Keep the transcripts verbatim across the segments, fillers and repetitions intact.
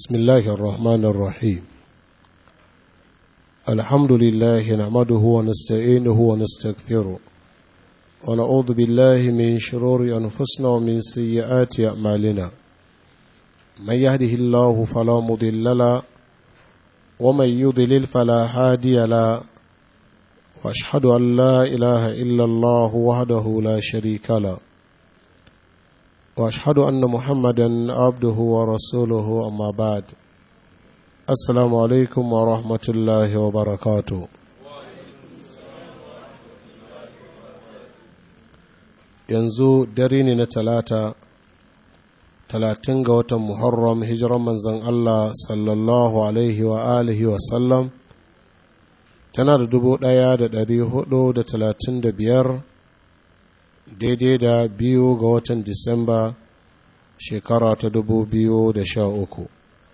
بسم الله الرحمن الرحيم الحمد لله نحمده ونستعينه ونستغفره ونعوذ بالله من شرور أنفسنا ومن سيئات أعمالنا من يهده الله فلا مضل له ومن يضلل فلا هادي له وأشهد أن لا إله إلا الله وحده لا شريك له وأشهد أن محمدا عبده ورسوله أما بعد السلام عليكم ورحمة الله وبركاته yanzu dare ne na talata talatin ga watan muharram hijiran manzon Allah sallallahu alaihi wa alihi wa sallam tana da dubu ɗaya da ɗari hudu da talatin da biyar daidai da biyu ga watan disamba shekara ta dubu biyu da sha uku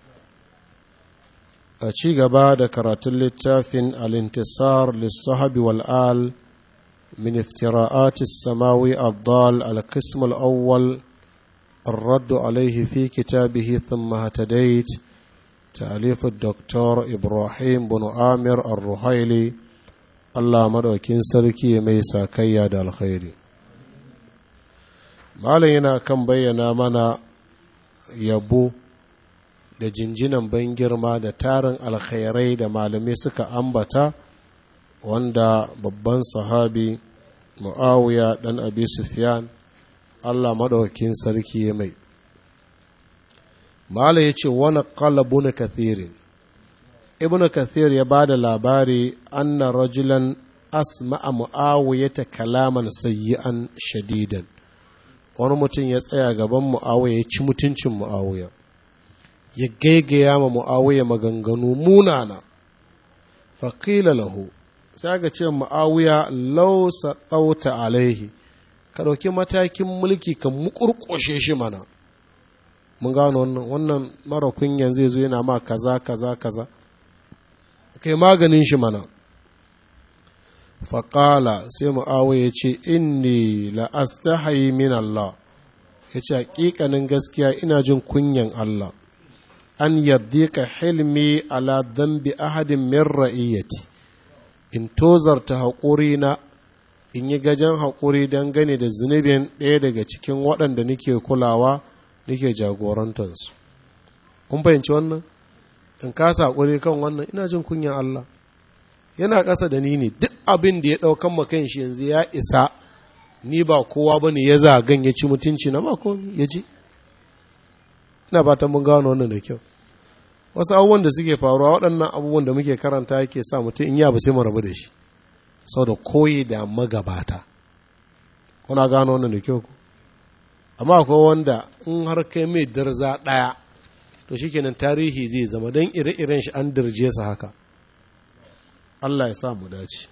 a ci gaba da karatun littafin al-intisar lissahabi wal'al min iftira'atis samawi addal al-qism al-awwal الرد عليه في كتابه ثم هتديت تأليف الدكتور إبراهيم بن آمر الرحيلي الله مدوكين سركي ميسا كياد الخير malayina kan bayyana mana yabo da jinjinan ban girma da tarin alkhairai da malamai suka ambata wanda babban sahabi mu'awiya dan abi sufyan Allah madaukakin sarki mai malai yace wani qalbun kathirin ibnu kathir ya bada labari anna rajulan asma'a mu'awiyata kalaman sayyi'an shadidan wani mutum ya tsaya gaban mu'awiya ya ci mutuncin mu'awiya ya gaigaya ma mu'awiya maganganu munana faƙila lahu sai ga ce mu'awiya lausa ɗauta alaihi ka ɗauki matakin mulki ka muƙurƙushe shi mana mun gano wannan wannan mara kunyan zai zo yana ma kaza kaza kaza kai maganin shi mana faƙala sai mu'awiya ya ce inni la'astahayi min Allah ya ce haƙiƙanin gaskiya ina jin kunyan Allah an yaddika hilmi ala dambi ahadin min ra'iyyati in tozarta haƙuri na in yi gajen haƙuri don gane da zunubin ɗaya daga cikin waɗanda nake kulawa nake jagorantarsu kun fahimci wannan in kasa haƙuri kan wannan ina jin kunyan Allah yana ƙasa da ni ne duk abin da ya ɗaukan makan shi yanzu ya isa ni ba kowa ba ne ya zagan ya ci mutunci na ba komi ya ji ina fatan mun gano wannan da kyau wasu abubuwan da suke faruwa waɗannan abubuwan da muke karanta yake sa mutum in ya ba sai mu rabu da shi sau da koyi da magabata kuna gano wannan da kyau ku amma akwai wanda in har kai mai darza ɗaya to shikenan tarihi zai zama don ire-iren shi an dirje su haka Allah ya sa mu dace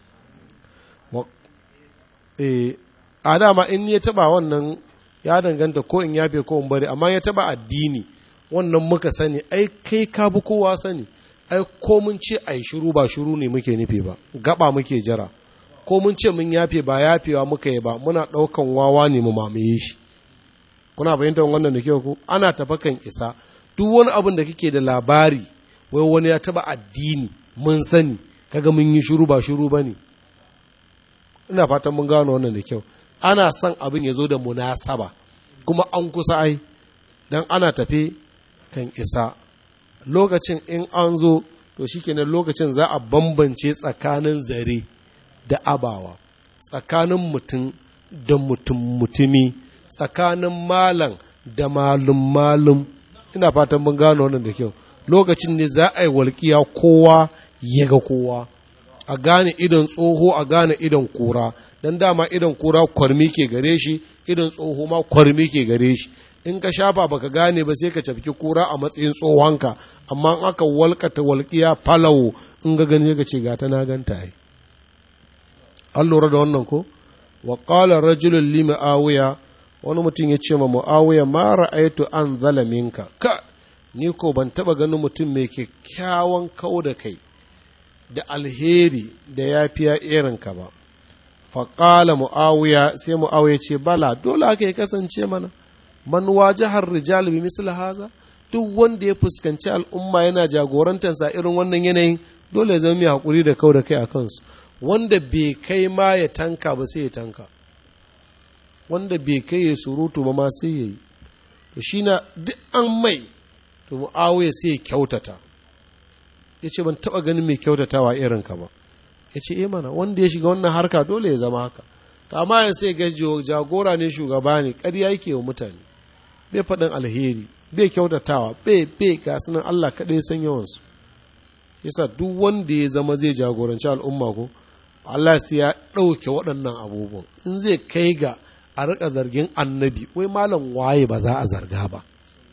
a dama in ya taba wannan ya danganta ko in yafe ko in bari amma ya taba addini wannan muka sani ai kai ka bi kowa sani ai ko mun ce ai shiru ba shiru ne muke nufi ba gaba muke jira ko mun ce mun yafe ba yafewa muka yi ba muna daukan wawa ne mu mamaye shi kuna fahimtar wannan da kyau ko ana tafakan isa duk wani abin da kake da labari wai wani ya taba addini mun sani kaga mun yi shiru ba shiru bane ina fatan mun gano wannan da kyau ana son abin ya zo da munasaba kuma an kusa ai dan ana tafe kan isa lokacin in an zo to shikenan lokacin za a bambance tsakanin zare da abawa tsakanin mutum da mutum mutumi tsakanin malam da malum malum ina fatan mun gano wannan da kyau lokacin ne za a yi walƙiya kowa ya ga kowa a gane idon tsoho a gane idon kura don dama idon kura kwarmi ke gare shi idon tsoho ma kwarmi ke gare shi in ka shafa baka gane ba sai ka cafki kura a matsayin tsohonka amma in aka walkata walƙiya falawo in ga gani ka ce ga ta na ganta ai an lura da wannan ko wa qala rajulun li muawiya wani mutum ya ce ma muawiya ma ra'aytu an zalaminka ka ni ko ban taba ganin mutum mai kyakkyawan kau da kai da alheri da yafiya irinka ba faƙala mu'awiya sai mu'awiya ce bala dole aka yi kasance mana man wajahar rijal bi misli haza duk wanda ya fuskanci al'umma yana jagorantarsa irin wannan yanayin dole ya zama mai haƙuri da kau da kai a kansu. Wanda bai kai ma ya tanka ba sai ya tanka, wanda bai kai ya surutu ba ma sai ya yi. To shi na duk an mai, to Mu'awiya sai ya kyautata. Ya ce ban taɓa ganin mai kyautatawa irinka ba. Ya ce, e mana, wanda ya shiga wannan harka dole ya zama haka. To amma yan sai ga jagora ne, shugaba ne, ƙarya yake wa mutane, bai faɗin alheri, bai kyautatawa, bai bai ga sunan Allah kaɗai san yawansu. Yasa duk wanda ya zama zai jagoranci al'umma ko Allah sai ya ɗauke waɗannan abubuwan. In zai kai ga a riƙa zargin annabi, wai malam waye ba za a zarga ba.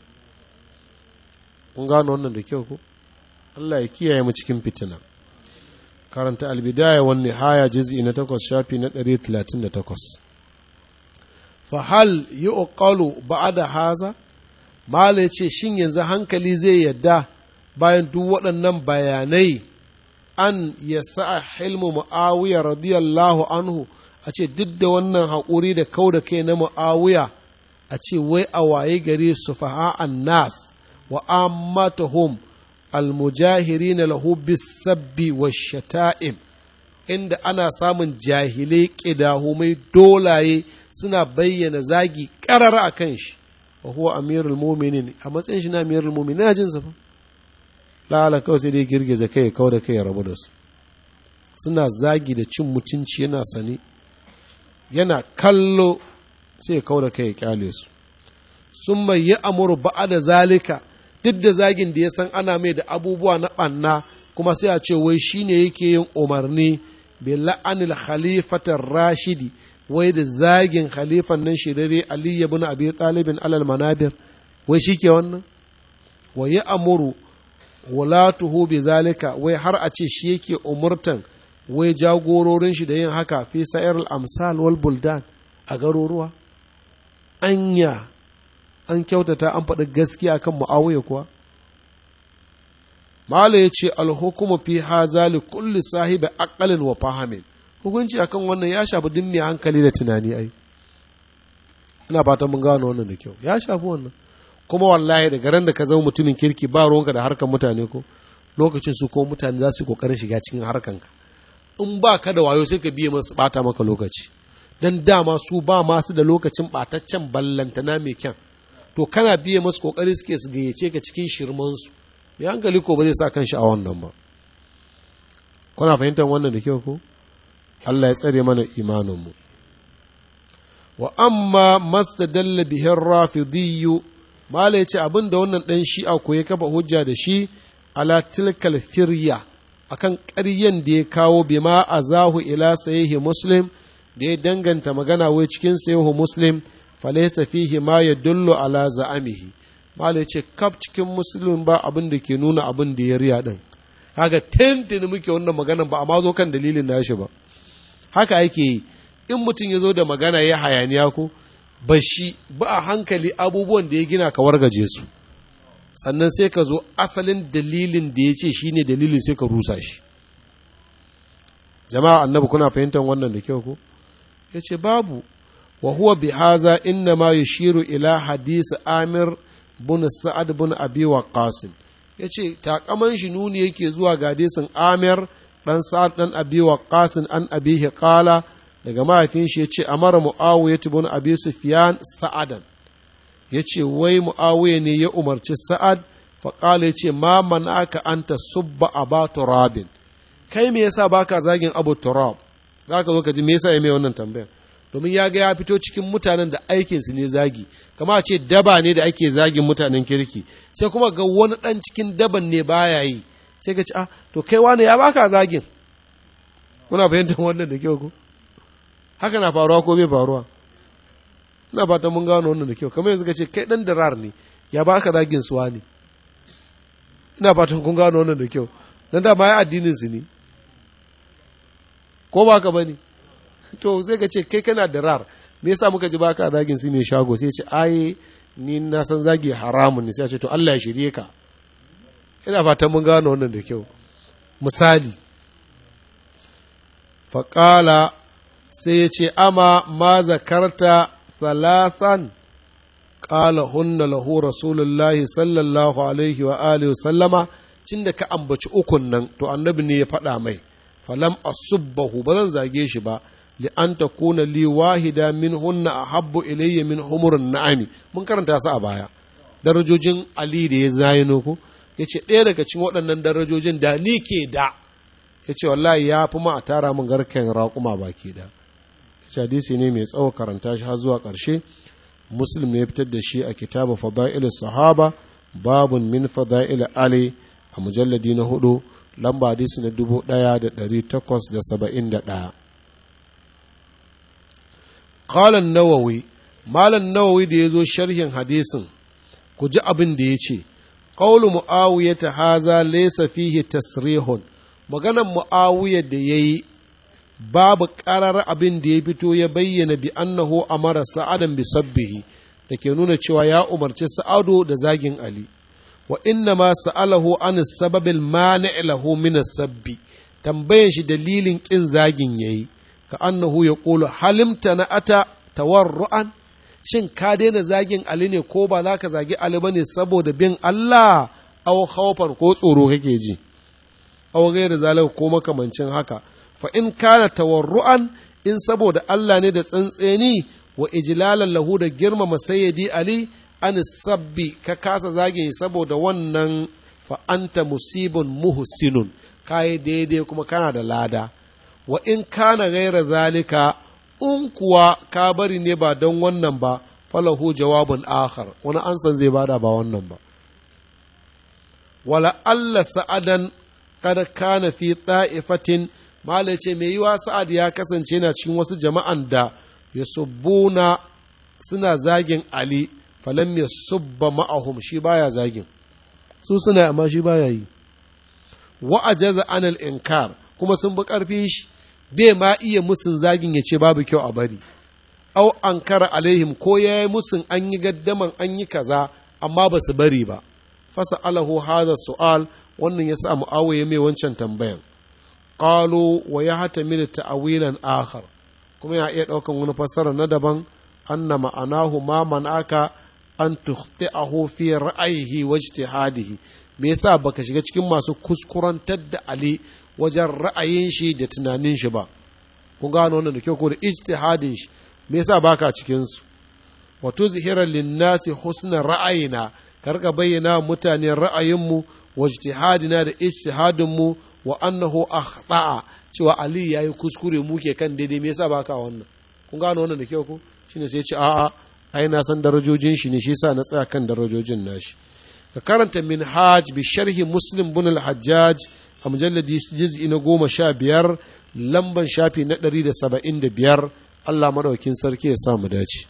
Kun gano wannan da kyau ko? Allah ya kiyaye mu cikin fitina. Karanta albidaya wan nihaya juz'i na takwas shafi na ɗari talatin da takwas. Fa hal yuqalu ba'da haza? Mala yace shin yanzu hankali zai yadda bayan duk waɗannan bayanai an yasa hilmu Muawiya radiyallahu anhu, a ce duk da wannan haƙuri da kau da kai na Muawiya, a ce wai a waye gare sufaha'an nas wa ammatuhum almujahirina lahu bisabbi washata'im, inda ana samun jahilai ƙidahumai dolaye suna bayyana zagi ƙarara a kan shi, wa huwa amirul mu'minin, a matsayin shi na amirul mu'minin, na jin sa fa la'ala kawai sai dai girgiza kai kawai da kai ya rabu da su. Suna zagi da cin mutunci yana sane, yana kallo sai ya kawai da kai ya kyale su. Sun mai yi amuru ba'a da zalika, duk da zagin da ya san ana mai da abubuwa na ɓanna, kuma sai a ce wai shi ne yake yin umarni bi la'anil khalifatar rashidi, wai da zagin khalifan nan shirare Ali ibn Abi Talib alal manabir, wai shi ke wannan? Wa ya amuru walatuhu bi zalika, wai har a ce shi yake umurtan wai jagororin shi da yin haka fi sa'ir al-amsal wal buldan, a garuruwa. Anya an kyautata an faɗi gaskiya kan Muawiya kuwa? Mala ya ce alhukumu fi haza li kulli sahibi aqalin wa fahamin, hukunci akan wannan ya shafi duk mai hankali da tunani. Ai ina fatan mun gano wannan da kyau, ya shafi wannan. Kuma wallahi daga ran da ka zama mutumin kirki ba ruwanka da harkar mutane ko lokacin su ko mutane za su yi kokarin shiga cikin harkanka. In ba ka da wayo sai ka biye masu bata maka lokaci, dan dama su ba masu da lokacin bataccen ballantana mai kyan. To kana biye masu kokari suke su gayyace ka cikin shirmansu, mai hankali ko ba zai sa kan shi a wannan ba. Kuna fahimtar wannan da kyau ko? Allah ya tsare mana imaninmu. Wa amma mastadalla bihin rafidiyyu, mala ya ce abin da wannan ɗan shi'a ko ya kafa hujja da shi ala tilkal firya, akan ƙaryen da ya kawo bima azahu ila sahihi muslim, da ya danganta magana wai cikin sahihu muslim, falaisa fihi ma ya dullo ala za'amihi. Malai ce kaf cikin musulun ba abin da ke nuna abin da ya riya din. Haka tentini muke wannan magana ba amma zo kan dalilin nashi ba. Haka ake yi, in mutum ya zo da magana ya hayaniya ko ba shi ba a hankali abubuwan da ya gina ka wargaje su, sannan sai ka zo asalin dalilin da ya ce shi ne dalilin sai ka rusa shi. Jama'a annabi kuna fahimtar wannan da kyau ko? Ya ce babu. Wa huwa bi haza inna ma yushiru ila hadisi Amir bin Sa'ad bin Abi Waqqas. Yace takaman shi nuni yake zuwa ga hadisin Amir dan Sa'ad dan Abi Waqqas an abihi qala, daga mahaifin shi yace amara Muawiya ibn Abi Sufyan Sa'adan. Yace wai Muawiya ne ya umarci Sa'ad, fa qala yace ma manaka anta subba aba turabin. Kai me yasa baka zagin Abu Turab? Zaka zo ka ji me yasa ya mai wannan tambayar. Domin ya ga ya fito cikin mutanen da aikinsu ne zagi, kama a ce daba ne da ake zagin mutanen kirki, sai kuma ga wani ɗan cikin daban ne baya yi, sai ka ce ah to kai wani ya baka zagin. Kuna fahimtar wannan da kyau ko? Haka na faruwa ko bai faruwa? Ina fatan mun gano wannan da kyau. Kamar yanzu ka ce kai ɗan darar ne, ya baka zagin suwa ne. Ina fatan kun gano wannan da kyau. Dan da ma ya addinin su ne. Ko ba ka bane? To sai ka ce kai kana da rar, me yasa muka ji baka zagin su mai shago? Sai ce ai ni na san zagi haramun ne. Sai ya ce to Allah ya shirye ka. Ina fatan mun gano wannan da kyau. Misali, faƙala sai ya ce ama ma zakarta thalathan, qala hunna lahu rasulullahi sallallahu alaihi wa alihi sallama, cin da ka ambaci ukun nan to annabi ne ya faɗa mai, falam asubbahu, ba zan zage shi ba, li an takuna li wahida min hunna ahabbu ilayya min humurin na'ami. Mun karanta su a baya darajojin Ali da ya zayino ko yace ɗaya daga cikin waɗannan darajojin da ni ke da, yace wallahi ya fi ma a tara min garken raƙuma baki da. Yace hadisi ne mai tsawo, karanta shi har zuwa ƙarshe. Muslim ne ya fitar da shi a kitabu fada'ilus sahaba, babun min fada'il Ali, a mujalladi na hudu, lamba hadisi na dubu ɗaya da ɗari takwas da saba'in da ɗaya. Qalan Nawawi, Malam Nawawi da ya zo sharhin hadisin, ku ji abin da ya ce, ƙaulu Mu'awiyya ta haza laysa fihi tasrihun, maganan Mu'awiyya da ya yi babu ƙarar abin da ya fito ya bayyana bi annahu amara sa'adan bi sabbihi, da ke nuna cewa ya umarci sa'adu da zagin Ali. Wa inna ma sa'alahu an sababil mani' lahu min sabbi, tambayan shi dalilin kin zagin yayi, ka annahu yaqulu halimta na ata tawarru'an, shin ka daina zagin Ali ne ko ba za ka zagi Ali bane saboda bin Allah, aw khawfan ko tsoro kake ji, aw ghayr zalika ko makamancin haka. Fa in kana tawarru'an, in saboda Allah ne da tsantseni, wa ijlalan lahu da girmama sayyidi Ali, an sabbi ka kasa zage saboda wannan, fa anta musibun muhsinun, kai daidai kuma kana da lada. Wa in kana gaira zalika, in kuwa ka bari ne ba don wannan ba, falahu jawabun akhar, wani ansan zai bada ba wannan ba. Wala alla sa'adan kada kana fi ta'ifatin, mala ce mai yiwa sa'ad ya kasance yana cikin wasu jama'an da yasubbuna suna zagin Ali, falam ya subba ma'ahum, shi baya zagin su suna, amma shi baya yi. Wa ajaza anil inkar, kuma sun bi karfin shi, bai ma iya musun zagin ya ce babu kyau a bari. Au ankara alaihim, ko ya yi musun an yi gaddaman an yi kaza amma ba su bari ba. Fasa alahu hadha su'al, wannan ya sa Muawiya mai wancan tambayan. Qalu wa ya hatamilu ta'awilan akhar, kuma ya iya daukan wani fassara na daban, anna ma'anahu ma man'aka an tukhti'ahu fi ra'ayihi wa ijtihadihi, me yasa baka shiga cikin masu kuskurantar da Ali wajen ra'ayin shi da tunanin shi ba. Kun gano wannan da kyau ko da ijtihadin shi, me yasa baka cikin su. Wa tuzhira lin-nasi husna ra'ayina, karka bayyana mutane ra'ayinmu wa ijtihadina da ijtihadin mu, wa annahu akhta'a, cewa Ali yayi kuskure muke kan daidai, me yasa baka wannan. Kun gano wannan da kyau ko shine sai ya ce a'a ai na san darajojin shi ne, shi yasa na tsaya kan darajojin nashi. Ka karanta minhaj bi sharhi Muslim bin al-Hajjaj a mujalladi juz'i na goma sha biyar, lamban shafi na ɗari da saba'in da biyar. Allah madaukin sarki ya sa mu dace.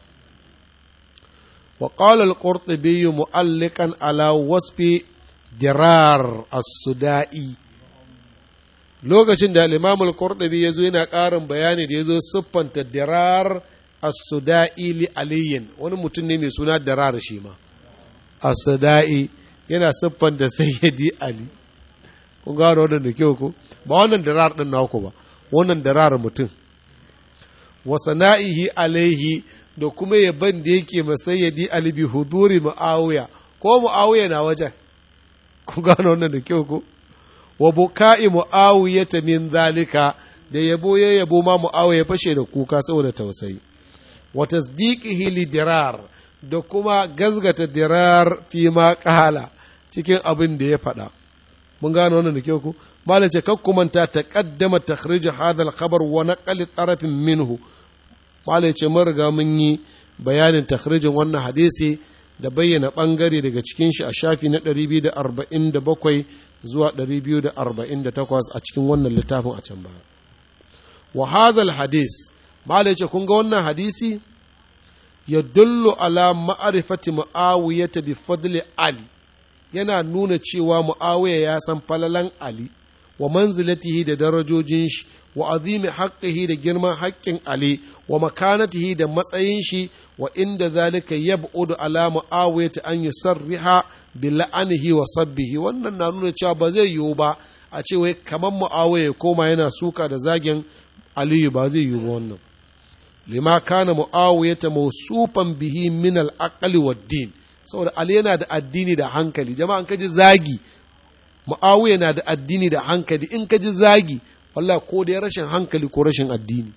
Wa qala al-Qurtubi mu'alliqan ala wasfi dirar as-Sudai, lokacin da al-Imam al-Qurtubi yazo yana ƙarin bayani da yazo siffanta dirar as-Sudai li aliyin, wani mutum ne mai suna dirar shi ma as-Sudai, yana siffanta sayyidi Ali. Kun gano wannan da kyau ko ba wannan dirar din naku ba, wannan dirar mutum. Wa sana'ihi alaihi, da kuma yaban da yake masayyidi Ali bi huduri Muawiya, ko Muawiya na wajen. Kun gano wannan da kyau ko wa buka'i Muawiyata min zalika, da yabo ya yabo ma Muawiya fashe da kuka saboda tausayi. Wa tasdiqihi li dirar, da kuma gazgata dirar fi ma qala, cikin abin da ya faɗa. Mun gano wannan da kyau ko malam ce kakkumanta taqaddama takhrij hadha al-khabar wa naqli tarafin minhu. Malam ce mun riga mun yi bayanin takhrijin wannan hadisi da bayyana bangare daga cikin shi a shafi na ɗari biyu da arba'in da bakwai zuwa ɗari biyu da arba'in da takwas a cikin wannan littafin a can baya. Wa hadha al-hadis, malam ce kun ga wannan hadisi ya dullu ala ma'rifati Muawiyah bi fadli Ali, yana nuna cewa Muawiya ya san falalan Ali, wa manzilatihi da darajojin shi, wa azimi haqqihi da girman haƙƙin Ali, wa makanatihi da matsayin shi, wa inda zalika yab'udu ala Muawiya an yusarriha bi la'anihi wa sabbihi. Wannan na nuna cewa ba zai yiwu ba a ce wai kamar Muawiya koma yana suka da zagin Aliyu, ba zai yiwu ba wannan. lima kana mu'awiyata mawsufan bihi min al-aqli wad-din, saboda Ali yana da addini da hankali. Jama'an kaji zagi Mu'awiya na da addini da hankali, in kaji zagi wallahi ko dai rashin hankali ko rashin addini.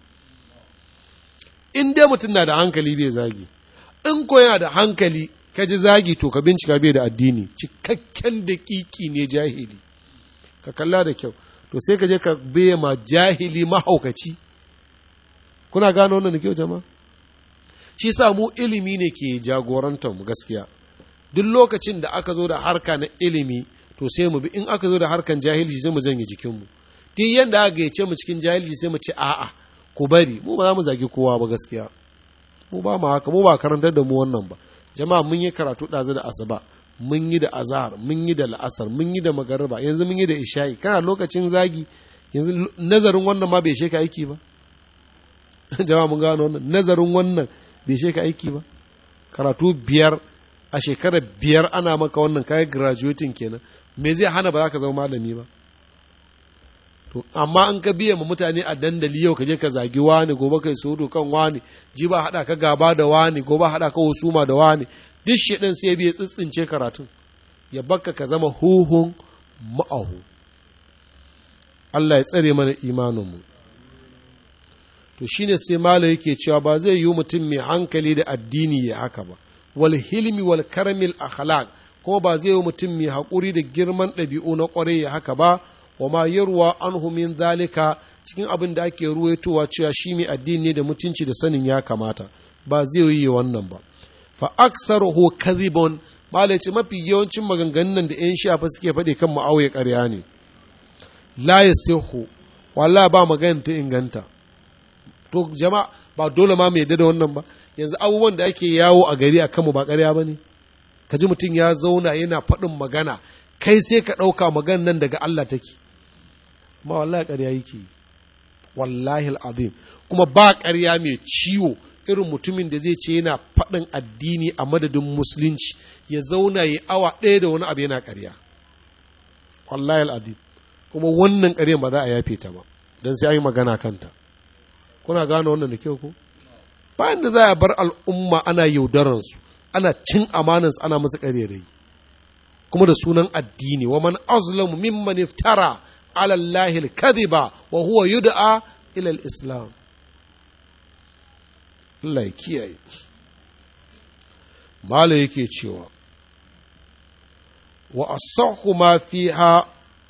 In dai mutum na da hankali bai zagi, in ko yana da hankali kaji zagi to ka bincika bai da addini, cikakken daƙiƙi ne jahili. Ka kalla da kyau, to sai ka je ka biye ma jahili mahaukaci. Kuna gano wannan da kyau jama'a? Shi sa mu ilimi ne ke jagorantar mu gaskiya. Duk lokacin da aka zo da harka na ilimi to sai mu bi, in aka zo da harkan jahilci sai mu zanye jikinmu. Duk yanda aka gayyace mu cikin jahilci sai mu ce a'a ku bari, mu ba za mu zagi kowa ba gaskiya. Mu ba mu haka, mu ba karantar da mu wannan ba. Jama'a mun yi karatu ɗazu da asuba, mun yi da azhar, mun yi da la'asar, mun yi da magariba, yanzu mun yi da isha'i. Kana lokacin zagi, yanzu nazarin wannan ma bai sheka aiki ba. Jama'a mun gano wannan, nazarin wannan bai sheka aiki ba. Karatu biyar a shekarar biyar ana maka wannan, kayan graduating kenan. Me zai hana ba za ka zama malami ba? To amma an ka biya ma mutane a dandali yau ka je ka zagi wani, gobe kai sodo kan wani, ji ba haɗa ka gaba da wani, gobe haɗa ka husuma da wani, duk shaɗin sai biya tsitsince karatun ya bakka ka zama huhun ma'ahu. Allah ya tsare mana imaninmu. To shine sai malo yake cewa ba zai yi mutum mai hankali da addini ya haka ba, wal hilmi wal karamil akhlaq, ko ba zai yi mutum mai haƙuri da girman ɗabi'u na ƙwarai ya haka ba, wa ma yarwa anhu min zalika, cikin abin da ake ruwaitowa cewa shi mai addini ne da mutunci da sanin ya kamata, ba zai yi wannan ba. Fa aksaruhu kadhibun, malai ce mafi yawancin maganganun nan da ƴan shafa suke faɗi kan Muawiya ƙarya ne. La yasihu, wallahi ba magana ta inganta. To jama'a ba dole ma mu yadda da wannan ba. Yanzu abubuwan da ake yawo a gari a kanmu ba ƙarya ba ne? Ka ji mutum ya zauna yana faɗin magana, kai sai ka ɗauka maganan nan daga Allah take. Ma wallahi ƙarya yake, wallahi al'azim. Kuma ba ƙarya mai ciwo irin mutumin da zai ce yana faɗin addini a madadin musulunci, ya zauna ya awa ɗaya da wani abu yana ƙarya. Wallahi al'azim. Kuma wannan ƙaryan ba za a yafe ta ba, don sai an yi magana kanta. Kuna gano wannan da kyau ko? Bayan da za a bar al'umma ana yaudaransu, ana cin amanansu, ana musu ƙarerai, kuma da sunan addini. Wa man azlamu mimman iftara ala Allahi al-kadhiba wa huwa yud'a ila al-islam. Allah ya kiyaye. Mala yake cewa wa asahhu ma fiha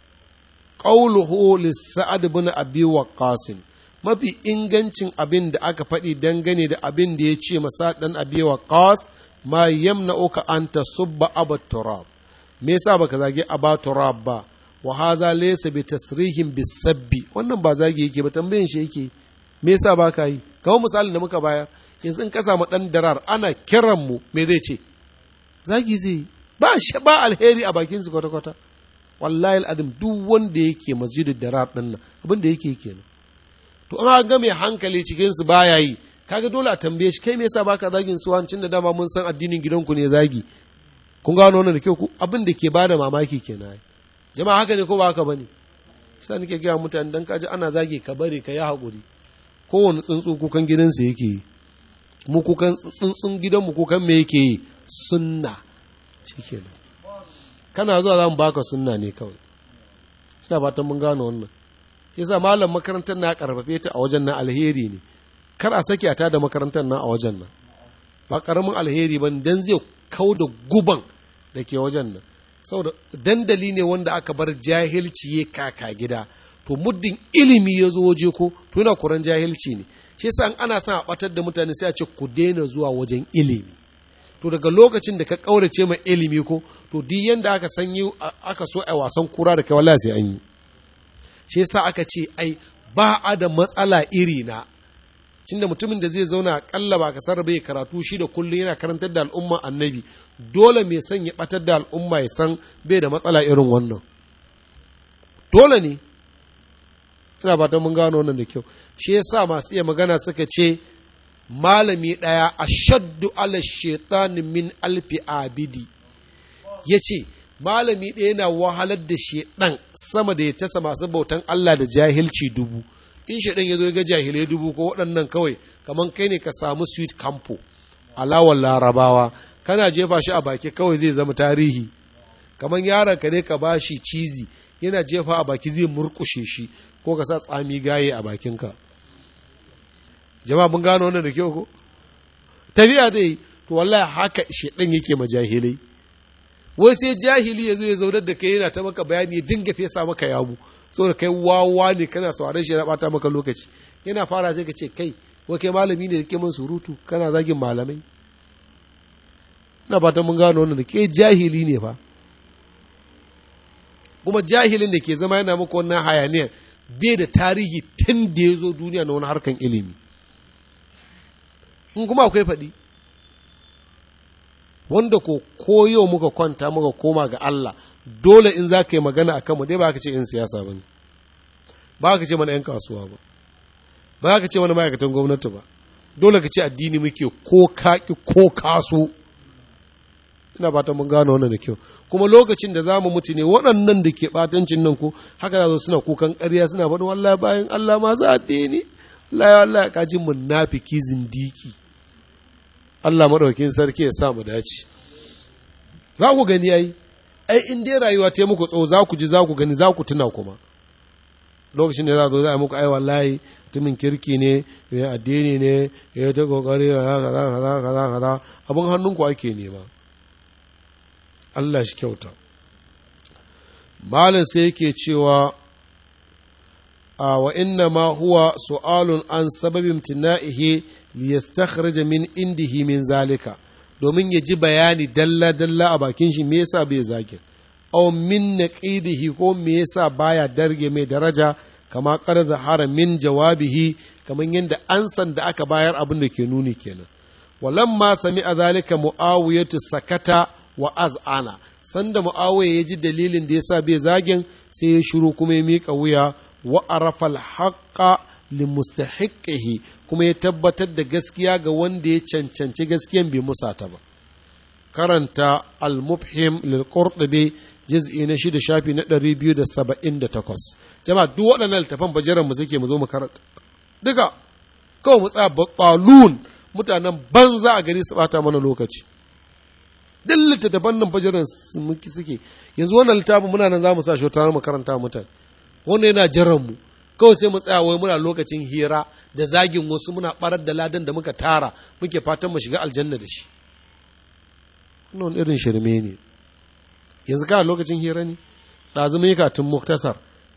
qawluhu lis-Sa'd ibn Abi Waqqas, mafi ingancin abin da aka faɗi dangane da abin da ya ce masa ɗan Abi Waqqas, ma yamna'uka an tasubba Aba Turab, me yasa baka zage Aba Turab ba, wa haza laysa bi tasrihin bisabbi, wannan ba zage yake ba, tambayin shi yake, me yasa baka yi? Kawo misalin da muka bayar, yanzu in ka samu ɗan darar ana kiran mu, me zai ce? Zagi zai ba shi ba alheri a bakin su kwata kwata. Wallahi al'adim, duk wanda yake masjidin darar ɗin nan abin da yake kenan. To an ga mai hankali cikin su baya yi, kaga dole a tambaye shi, kai me yasa baka zagin su wancin da dama mun san addinin gidanku ne zagi. Kun gano wannan da kyau ku, abin da ke bada mamaki kenan. Jama'a haka ne ko ba haka bane? Sai nake ga mutane, dan kaji ana zagi ka bari ka yi hakuri. Kowane tsuntsu kukan gidansa yake yi. Mu kukan tsuntsun gidan mu kukan me yake yi? Sunna. Shikenan. Kana zuwa zan baka sunna ne kawai. Ina fatan mun gano wannan. Yasa malam makarantar na karfafe ta a wajen nan alheri ne. Kar a sake a tada makarantar nan a wajen nan. Ba karamin alheri ba, dan zai kauda guban da ke wajen nan. Saboda dandali ne wanda aka bar jahilci ya kaka gida. To muddin ilimi ya zo waje ko, to yana kuran jahilci ne. Shi yasa ana son a batar da mutane sai a ce ku daina zuwa wajen ilimi. To daga lokacin da ka kaurace ma ilimi ko, to duk yanda aka sanyi aka so a wasan kura da kai wallahi sai an yi. Shi yasa aka ce ai ba a da matsala iri na. Cinda mutumin da zai zauna akalla ba ka sarrafa ya karatu shi da kullum yana karantar da al'umma annabi, dole mai son ya batar da al'umma ya san bai da matsala irin wannan. Dole ne. Ina ba ta mun gano wannan da kyau. Shi yasa masu iya magana suka ce malami ɗaya a shaddu ala shaitani min alfi abidi. Ya ce malami ɗaya yana wahalar da shaiɗan sama da ya tasa masu bautan Allah da jahilci dubu. in shaɗan ya zo ya ga jahilai dubu ko waɗannan kawai kamar kai ne ka samu sweet campo alawar larabawa kana jefa shi a baki kawai zai zama tarihi kamar yaron ka ne ka ba shi cizi yana jefa a baki zai murkushe shi ko ka sa tsami gaye a bakinka jama'a mun gano wannan da kyau ko tafiya zai yi to wallahi haka shaɗan yake ma jahilai wai sai jahili ya zo ya zaunar da kai yana ta maka bayani ya dinga fesa maka yamu saboda kai wawa ne kana sauraron shi yana bata maka lokaci yana fara sai ka ce kai wai kai malami ne da ke min surutu kana zagin malamai ina fatan mun gano wannan da ke jahili ne fa kuma jahilin da ke zama yana maka wannan hayaniyar bai da tarihi tun da ya zo duniya na wani harkan ilimi in kuma akwai faɗi wanda ko koyo muka kwanta muka koma ga Allah dole in za ka yi magana a kanmu dai ba ka ce in siyasa ba ne ba ka ce mana ‘yan kasuwa ba ba ka ce mana ma'aikatan gwamnati ba dole ka ce addini muke ko kaƙi ko kaso ina fatan mun gano wannan da kyau kuma lokacin da za mu mutu ne waɗannan da ke ɓatancin nan ko haka za su suna kukan ƙarya suna faɗin wallahi bayan Allah masu addini Allah ya Allah ya kaji munafiki zindiki Allah maɗaukin sarki ya sa mu dace za ku gani ai ai in dai rayuwa ta muku tsawo za ku ji za ku gani za ku tuna kuma lokacin da za zo za a muku ai wallahi mutumin kirki ne ya addini ne ya ta kokari kaza kaza kaza kaza abin hannunku ake nema Allah shi kyauta malin sai yake cewa a wa inna ma huwa su'alun an sababin tina'ihi liyastakhraja min indihi min zalika domin ya ji bayani dalla dalla a bakin shi me yasa bai zage aw min naqidihi ko me yasa baya darge mai daraja kama qad zahara min jawabihi kaman yanda ansan da aka bayar abin da ke nuni kenan walamma sami'a zalika muawiyatu sakata wa az'ana sanda muawiya ya ji dalilin da yasa bai zagen sai ya shiru kuma ya mika wuya wa arafa al-haqqa limustahiqihi kuma ya tabbatar da gaskiya ga wanda ya cancanci gaskiyan bai musata ba karanta al-mufhim lil qurtubi juz'i na shida shafi na ɗari biyu da saba'in da takwas jama'a duk waɗannan littafan bajaran mu suke mu zo mu karanta duka kawai mu tsaya batalun mutanen banza a gari su bata mana lokaci duk littattafan nan bajaran suke yanzu wannan littafin muna nan za mu sa shi wata mu karanta mutane wannan yana jiran mu kawai sai mu tsaya wai muna lokacin hira da zagin wasu muna barar da ladan da muka tara muke fatan mu shiga aljanna da shi wannan irin shirme ne yanzu ka lokacin hira ne ɗazu mun yi katun muktasar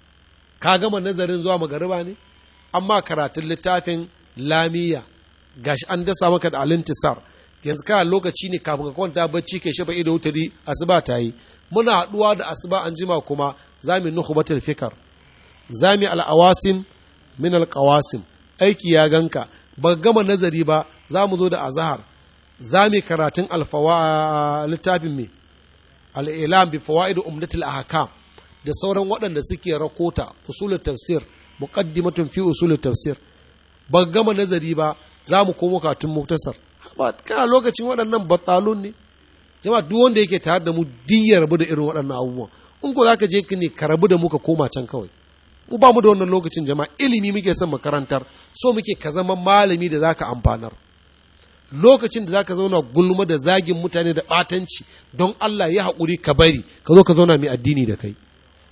ka gama nazarin zuwa magariba ne amma karatun littafin lamiya gashi an dasa maka da alintisar yanzu ka lokaci ne kafin ka kwanta bacci kai shafa ido wutari asuba ta yi muna haɗuwa da asuba an jima kuma za mu nukhbatul fikar za mu al'awasim min alƙawasim aiki ya ganka ba gama nazari ba za mu zo da azahar za mu karatun alfawa littafin mai al'ilam bi fawaid umdatul ahkam da sauran waɗanda suke rakota usulul tafsir muqaddimatun fi usulul tafsir ba gama nazari ba za mu komo katun muktasar ba kana lokacin waɗannan batalun ne jama'a duk wanda yake tare da mu diyar rabu da irin waɗannan abubuwan in ko zaka je ki ne ka rabu da mu ka koma can kawai mu ba mu da wannan lokacin jama'a ilimi muke son makarantar so muke ka zama malami da zaka amfanar lokacin da zaka zauna gulma da zagin mutane da batanci don Allah ya haƙuri ka bari ka zo ka zauna mai addini da kai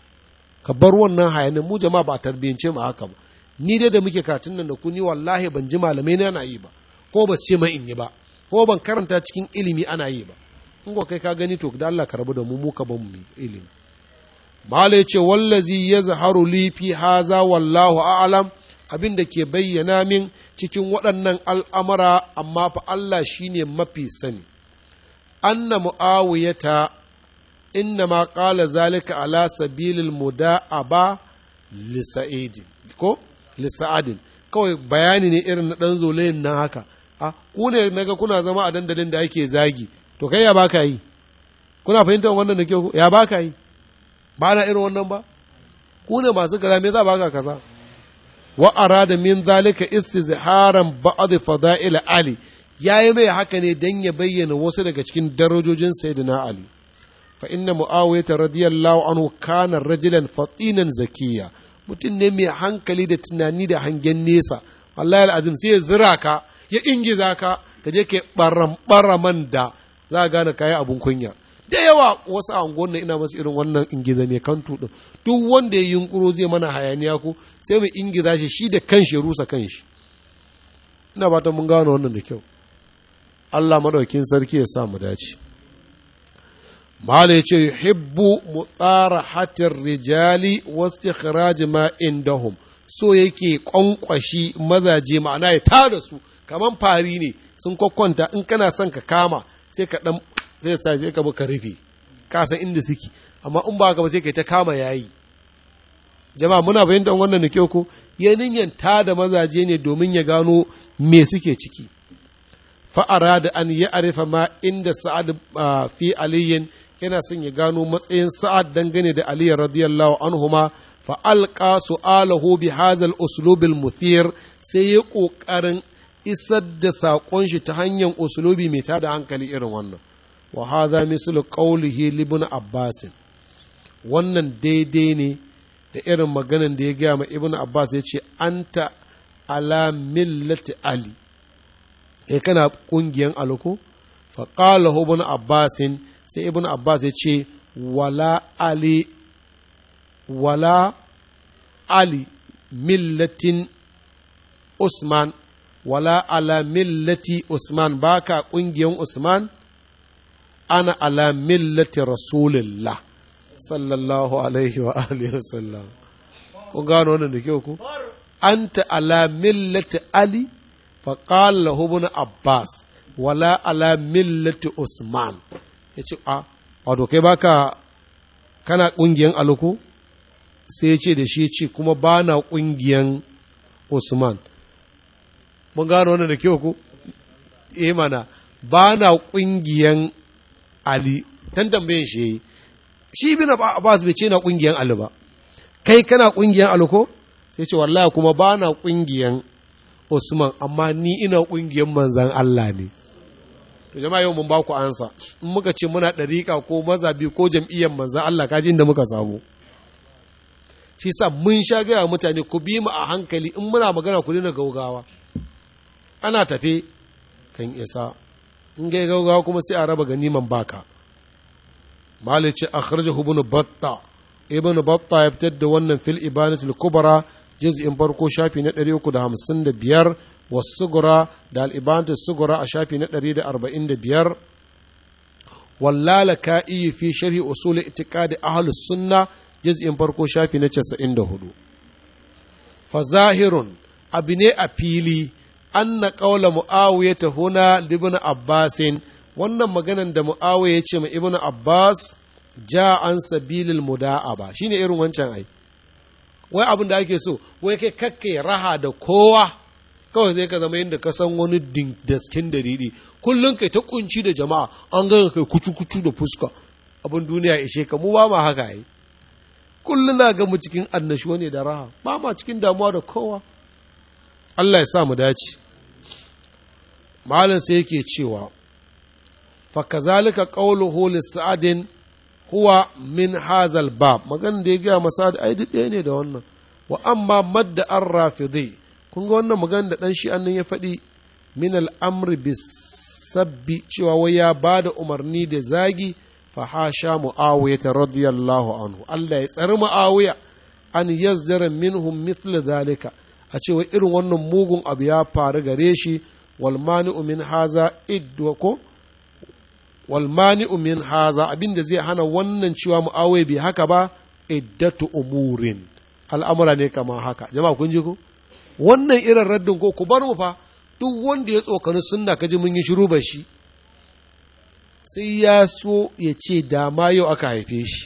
ka bar wannan hayanin mu jama'a ba tarbiyance mu haka ba ni dai da muke katun nan da ku ni wallahi ban ji malamai na ana yi ba ko ba su ce mai in yi ba ko ban karanta cikin ilimi ana yi ba in ko kai ka gani to da Allah ka rabu da mu mu ka ban mu ilimi mala yace wallazi yazharu li fi haza wallahu a'lam abin da ke bayyana min cikin waɗannan al'amara amma fa Allah shine mafi sani anna muawiyata inna ma qala zalika ala sabilil muda'aba li sa'id ko li sa'adin kawai bayani ne irin na dan zolayin nan haka a ku ne naga kuna zama a dandalin da ake zagi to kai ya baka yi kuna fahimtar wannan da ke ya baka yi ba na irin wannan ba ku ne masu kaza me za baka kaza wa arada min zalika istizharan ba'd fada'il ali yayi mai haka ne dan ya bayyana wasu daga cikin darajojin sayyidina ali fa inna muawiyah radiyallahu anhu kana rajulan fatinan zakiyya mutum ne mai hankali da tunani da hangen nesa, wallahi al'azim sai ya zira ka ya ingiza ka ka je ka baram baraman da za a gane kayi abun kunya. Da yawa wasu anguwan ina masu irin wannan ingiza mai kantu din, duk wanda ya yunkuro zai mana hayaniya ko sai mu ingiza shi shi da kanshi rusa kanshi. Ina ba ta mun gano wannan da kyau. Allah madaukin sarki ya sa mu dace. Mala ya ce yuhibbu mutarahatir rijali wastikhraj ma indahum, so yake kwankwashi mazaje, ma'ana ya tada su kaman fari ne sun kwakwanta, in kana son ka kama sai ka dan zai sa sai ka buka rufe ka san inda suke, amma in ba ka ba sai kai ta kama yayi. Jama'a muna bayyana wannan da kyau ko, ya ninyan tada mazaje ne domin ya gano me suke ciki. Fa arada an ya'rifa ma inda sa'ad fi aliyin, yana son ya gano matsayin sa'ad dangane da Ali radiyallahu anhuma. Fa alqa su'alahu bi hadha al-uslub al-muthir, sai ya kokarin isar da saƙon shi ta hanyar uslubi mai tada hankali irin wannan. Wa hadha mislu qawlihi li ibn Abbas, wannan daidai ne da irin maganan da ya gaya ma ibn Abbas, ya ce anta ala millati Ali, kai kana ƙungiyar aluko. Fa qala ibn Abbas, sai ibn Abbas ya ce wala Ali wala Ali millatin Usman, wala ala millati Usman, baka ƙungiyar Usman, ana ala millati Rasulillah sallallahu alaihi wa alihi wasallam. Kun gano wannan da kyau ku? Anta ala millati Ali, fa qala lahu ibn Abbas wala ala millati Usman. Yace a wato kai baka kana kungiyan aluku? Sai ya ce da shi ce kuma ba na kungiyan Usman. Mun gano wannan da kyau ku? Eh mana ba na kungiyan Ali. Dan tambayin shi shi bin Abbas bai ce na kungiyan Ali ba. Kai kana kungiyan Ali ko? Sai ce wallahi kuma ba na kungiyan Usman, amma ni ina kungiyan manzan Allah ne. To jama'a yau mun ba ku ansa. In muka ce muna ɗariƙa ko mazabi ko jam'iyyar manzan Allah, kaji inda muka samu. Shi sa mun sha gaya mutane ku bi mu a hankali, in muna magana ku dina gaugawa. Ana tafe kan isa. In gai gaugawa kuma sai a raba ganiman baka. Malik ce akhrajahu ibn Battah, ibn Battah ya fitar da wannan fil ibanatul kubra juz'in farko shafi na ɗari uku da hamsin da biyar, wasugura da al-ibanatul sugura a shafi na ɗari da arba'in da biyar, wallalaka'i fi sharhi usul i'tiqadi ahlus sunna juz'in farko shafi na casa'in da hudu. Fa zahirun abine a fili anna qawla muawiyah huna libn abbasin, wannan maganan da Mu'awiya ya ce ma Ibn Abbas ja an sabilil muda'aba, shine irin wancan ai. Wai abin da ake so, wai kai kakke raha da kowa, kawai zai ka zama yadda ka san wani daskin da riɗi, kullum kai ta kunci da jama'a, an ganga kai kucu-kucu da fuska, abin duniya ishe ka, mu ba ma haka ai. Kullum na ga mu cikin annashuwa ne da raha, ba ma cikin damuwa da kowa. Allah ya sa mu dace. Malam sai yake cewa فكذلك قوله لسعد هو من هذا الباب، magana da ya gaya masa ai duk ɗaya ne da wannan. Wa amma madda an rafidi, kun ga wannan magana da ɗan shi annan ya faɗi min al'amri bisabbi, cewa wai ya ba da umarni da zagi, fa hasha mu'awiya ta radiyallahu anhu, Allah ya tsari mu'awiya an yazdara minhum mithla zalika, a cewa irin wannan mugun abu ya faru gare shi. Wal mani'u min haza idwa ko walmani'u min haza, abin da zai hana wannan cewa Mu'awiya bai haka ba, iddatu umurin, al'amura ne kamar haka. Jama'a kun ji ko? Wannan irin raddin ko ku bar mu fa, duk wanda ya tsokani sunna kaji mun yi shiru ba shi, sai ya so ya ce da ma yau aka haife shi.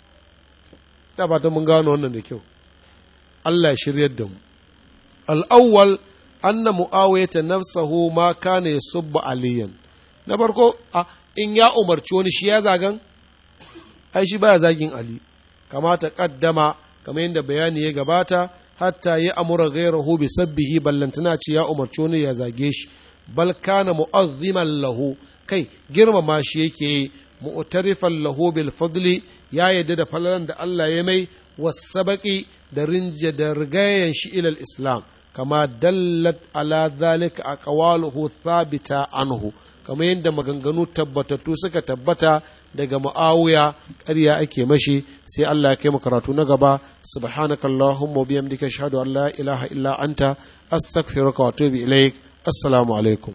Da ba ta mun gano wannan da kyau. Allah ya shiryar da mu. Al'awwal anna Mu'awiya ta nafsahu ma kana yasubbu aliyan. Na farko a in ya umarci wani shi ya zagan, ai shi baya zagin Ali, kamata kaddama kamar yadda bayani ya gabata, hatta ya amura gairahu bi sabbihi, ballantana ce ya umarci wani ya zage shi, bal kana mu'azziman lahu, kai girmama shi yake, mu'tarifan lahu bil fadli, ya yadda da falalan da Allah ya mai, wasabaqi da rinja da rigayen shi ilal islam kama dallat ala zalika aqwaluhu thabita anhu kamar yadda maganganu tabbatattu suka tabbata daga Muawiya ƙarya ake mashi. sai Allah ya kai mu karatu na gaba. subhanakallahumma wa bihamdika ashhadu an la ilaha illa anta astaghfiruka wa atubu ilaik. assalamu alaikum.